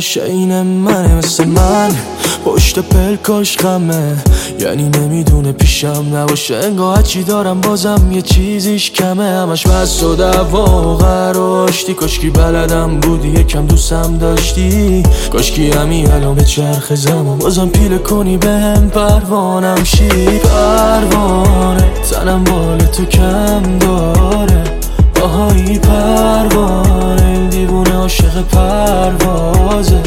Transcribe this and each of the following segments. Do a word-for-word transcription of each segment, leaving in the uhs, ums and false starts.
باشه این منه مثل من پشت پلکاش خمه، یعنی نمیدونه پیشم نباشه انگاه هرچی دارم بازم یه چیزیش کمه. همش بس و دعوا و قراشتی، کاشکی بلدم بودی یکم دوستم داشتی، کاشکی همین الان به چرخ زمان بازم پیله کنی بهم پروانم شی. پروانه تنم بال تو کم داره، آهایی پروانه این دیوونه عاشق پروازه.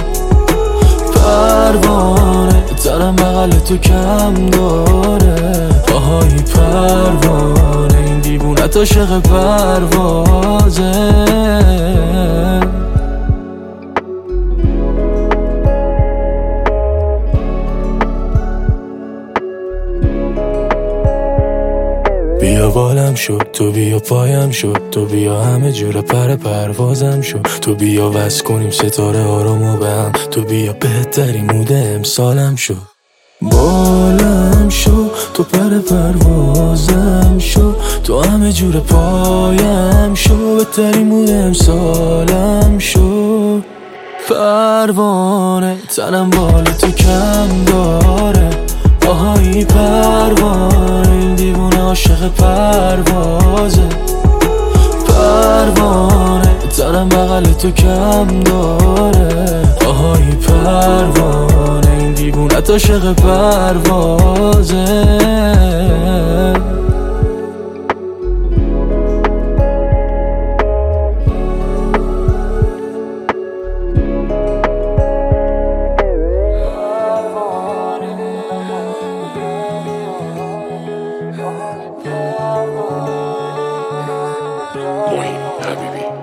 پروانه تنم بغل تو کم داره، آهایی پروانه این دیوونه عاشق پروازه. بیا بالم شد تو، بیا پایم شد تو، بیا همه جور پر پروازم شد تو، بیا وصل کنیم ستاره آرامو به هم تو، بیا بهترین مود امسالم شد. بالم شد تو، پر پروازم شد تو، همه جور پایم شد، بهترین مود امسالم شد. پروانه تنم بال تو کم داره، آهایی پروانه این دیوونه عاشق پروازه. پروانه تنم بغل تو کم داره، آهایی پروانه این دیوونه عاشق پروازه. Moin Habibi.